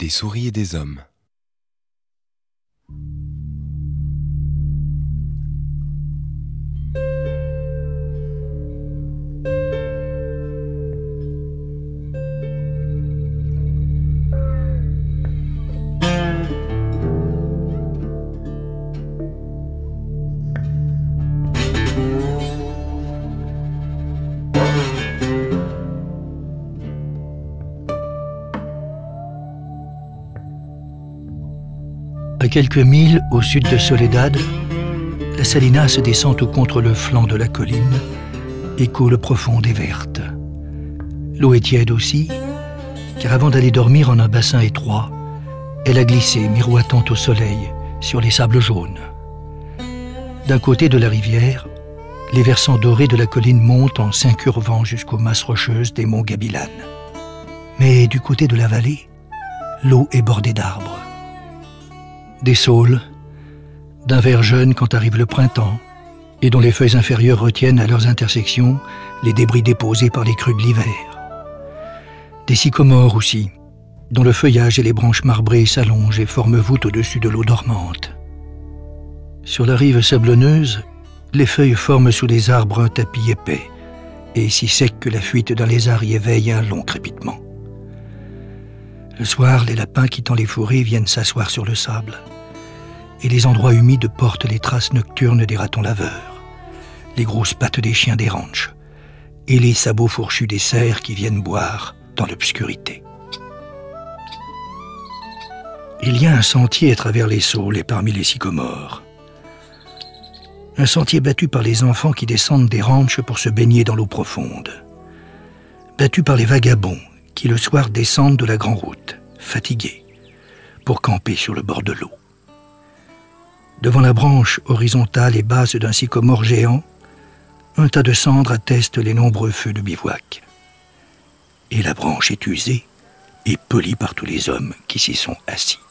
des souris et des hommes. À quelques milles au sud de Soledad, la Salinas descend tout contre le flanc de la colline et coule profonde et verte. L'eau est tiède aussi, car avant d'aller dormir en un bassin étroit, elle a glissé, miroitant au soleil, sur les sables jaunes. D'un côté de la rivière, les versants dorés de la colline montent en s'incurvant jusqu'aux masses rocheuses des monts Gabilan. Mais du côté de la vallée, l'eau est bordée d'arbres. Des saules, d'un vert jaune quand arrive le printemps, et dont les feuilles inférieures retiennent à leurs intersections les débris déposés par les crues de l'hiver. Des sycomores aussi, dont le feuillage et les branches marbrées s'allongent et forment voûte au-dessus de l'eau dormante. Sur la rive sablonneuse, les feuilles forment sous les arbres un tapis épais, et si sec que la fuite d'un lézard y éveille un long crépitement. Le soir, les lapins quittant les fourrés viennent s'asseoir sur le sable, et les endroits humides portent les traces nocturnes des ratons laveurs, les grosses pattes des chiens des ranchs, et les sabots fourchus des cerfs qui viennent boire dans l'obscurité. Il y a un sentier à travers les saules et parmi les sycomores. Un sentier battu par les enfants qui descendent des ranchs pour se baigner dans l'eau profonde. Battu par les vagabonds qui le soir descendent de la grande route, fatigués, pour camper sur le bord de l'eau. Devant la branche horizontale et basse d'un sycomore géant, un tas de cendres atteste les nombreux feux de bivouac. Et la branche est usée et polie par tous les hommes qui s'y sont assis.